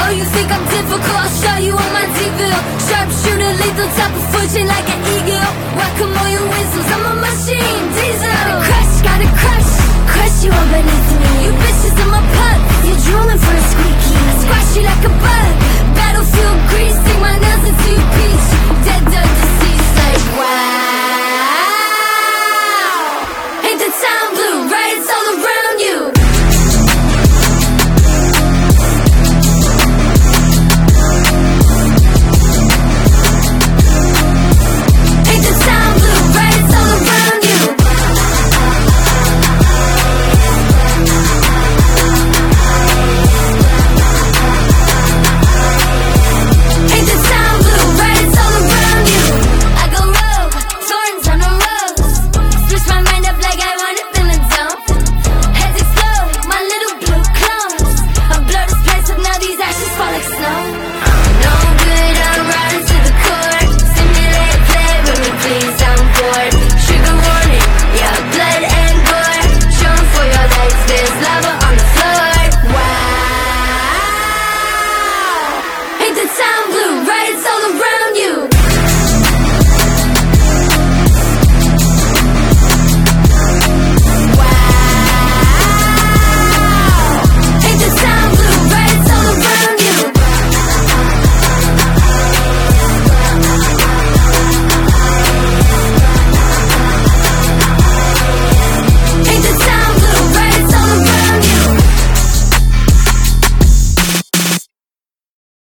Oh, you think I'm difficult? I'll show you on my Deville. Sharpshooter, lethal, top of foot chain like an eagle. Welcome all your whistles, I'm a machine, diesel. Gotta crush you all beneath me. You bitches are my pup, you're drooling for a squeaky. I squash you like a bug.